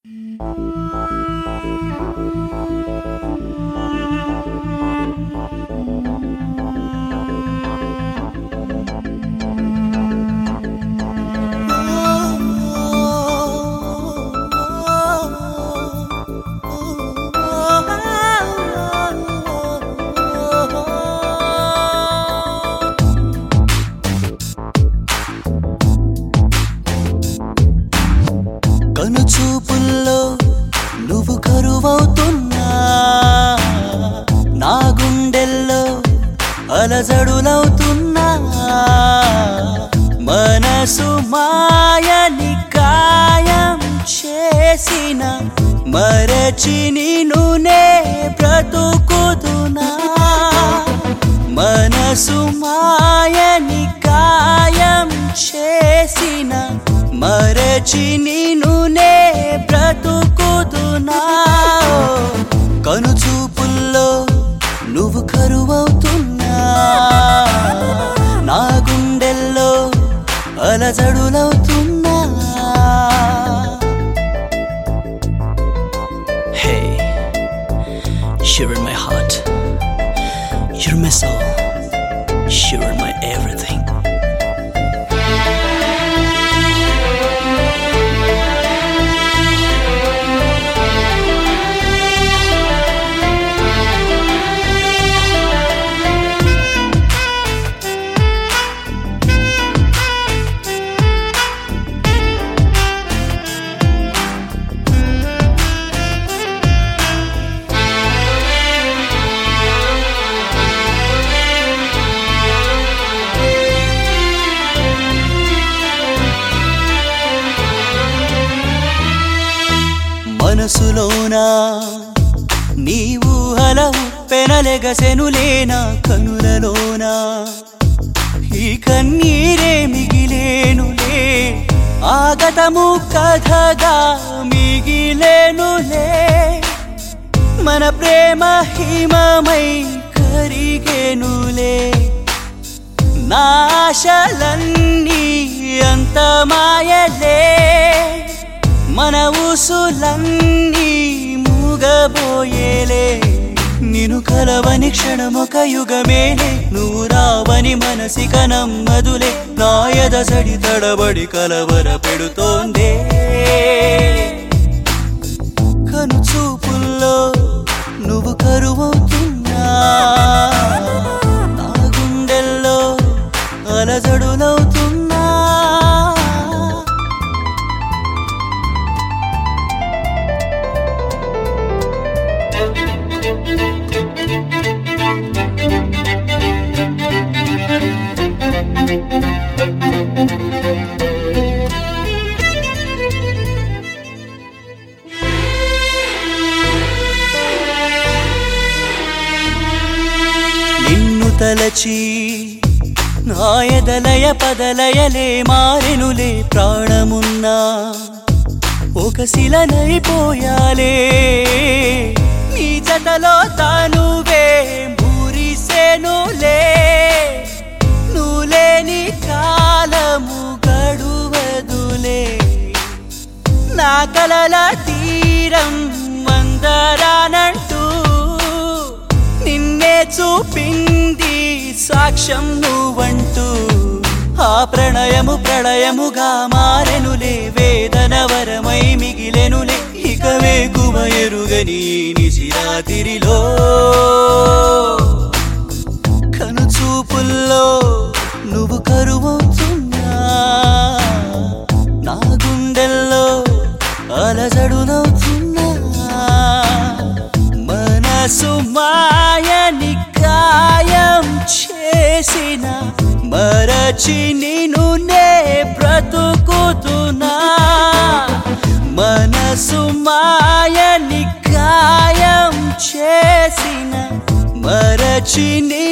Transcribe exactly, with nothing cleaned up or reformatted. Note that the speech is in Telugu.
కనుచూపుల్లో నువ్వు కరువవుతున్నా, నా గుండెల్లో అలజడులవుతున్నా. మనసు మాయని కాయం చేసిన మరచి నిన్నునే బ్రతుకుతున్నా. మనసు మాయని కాయం చేసిన మరచి నిన్నునే బ్రతుకుతున్నా. కనుచూపుల్లో నువ్వు కరువవుతున్నా, నా గుండెల్లో అలజడులవుతున్నా. Hey, you're in my heart, you're my soul, you're my everything. మనసులోనా నీవు హలవు పెనలెగసెనులేనా, కనులలోనా ఈ కన్నీరే మిగిలేనులే. ఆగతము కథగా మిగిలేనులే. మన ప్రేమ హిమమై కరిగేనులే. నాశలన్నీ అంత మాయలే. మన ఊసులన్నీ మూగబోయేలే. నిన్ను కలవని క్షణమొక యుగమేలే. నువ్వు రావని మనసిక నమ్మదులే. నా ఎదసడి తడబడి కలవర పెడుతోందే. కనుచూపుల్లో నువ్వు కరువవుతున్నా, నా గుండెల్లో అలజడులవుతున్నా. నిన్ను తలచి నా ఎదలయ పదలయలే మారెనులే. ప్రాణమున్నా ఒక శిలనైపోయాలే. నీ జతలో తానువే మురిసెనులే. నువ్వులేని కాలము గడువదులే. నా కలల తీరం మందరానంటూ నిన్నే చూపింది సాక్ష్యం నువ్వంటూ. ఆ ప్రణయము ప్రళయముగా మారెనులే. వేదన వరమై మిగిలెనులే. ఇక వేకువ ఎరుగని నిశిరాతిరిలో. కనుచూపుల్లో నువ్వు కరువవుతున్నా, నా గుండెల్లో అలజడులవుతున్నా. మనసు మాయని కాయం చేసిన మరచి నిన్నునే బ్రతుకుతున్నా. మనసు మాయని కాయం చేసిన మరచి